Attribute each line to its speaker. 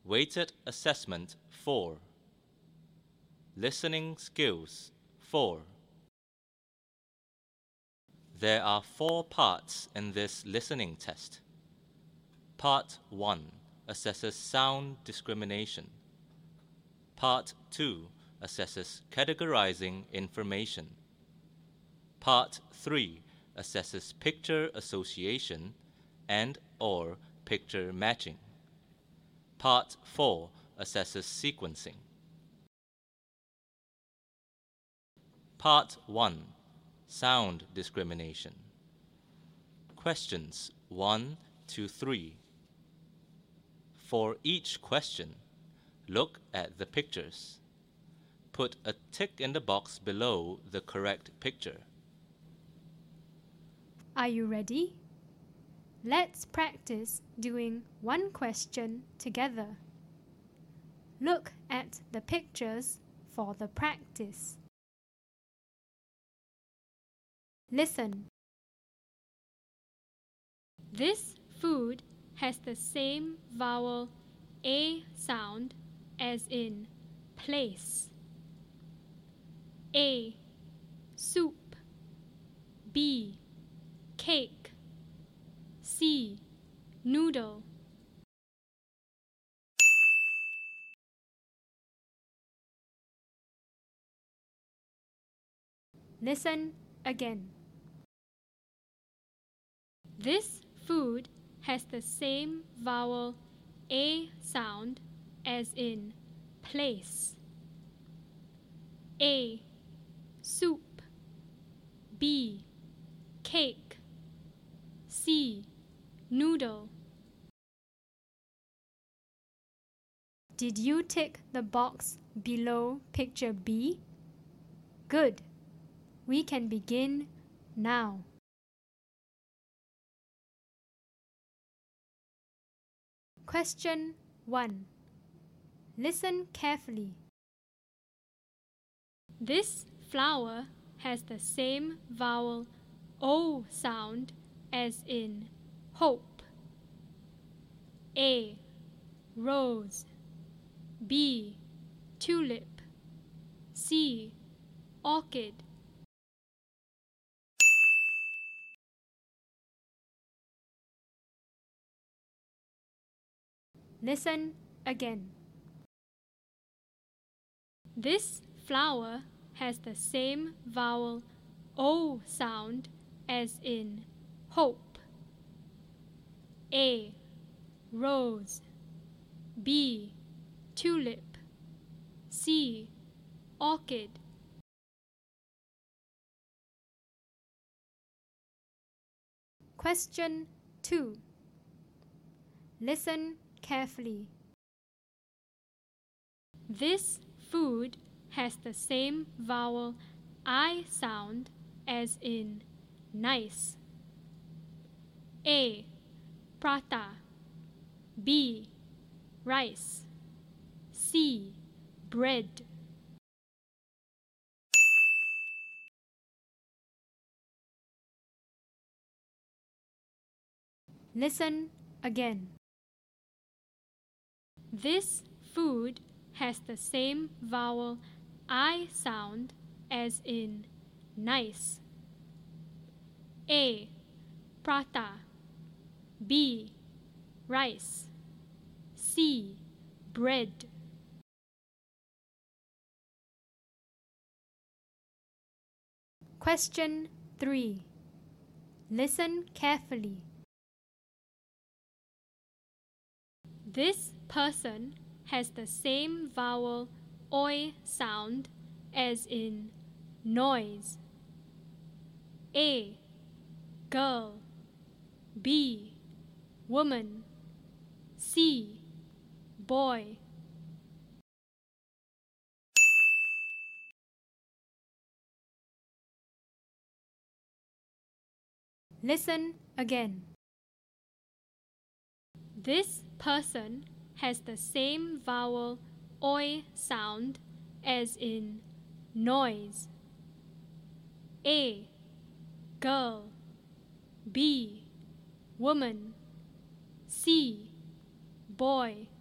Speaker 1: Weighted Assessment 4. Listening Skills 4. There are 4 parts in this listening test. Part 1 assesses sound discrimination. Part 2 assesses categorizing information. Part 3 assesses picture association and/or picture matching. Part 4 assesses sequencing. Part 1 Sound discrimination. Questions 1 to 3. For each question, look at the pictures. Put a tick in the box below the correct picture.
Speaker 2: Are you ready? Let's practice doing one question together. Look at the pictures for the practice. Listen. This food has the same vowel A sound as in place. A. Soup. B. Cake. C. Noodle. Listen again. This food has the same vowel A sound as in place. A. Soup. B. Cake. C. Noodle. Did you tick the box below picture B? Good. We can begin now. Question 1. Listen carefully. This flower has the same vowel O sound as in hope. A. Rose. B. Tulip. C. Orchid. Listen again. This flower has the same vowel O sound as in hope. A. Rose. B. Tulip. C. Orchid. Question 2. Listen carefully. This food has the same vowel I sound as in nice. A. Prata. B. Rice. C. Bread. Listen again. This food has the same vowel I sound as in nice. A. Prata. B. Rice. C. Bread. Question 3. Listen carefully. This person has the same vowel oi sound as in noise. A. Girl. B. Woman. C. Boy. Listen again. This person has the same vowel oi sound as in noise. A. Girl. B. Woman. C. Boy.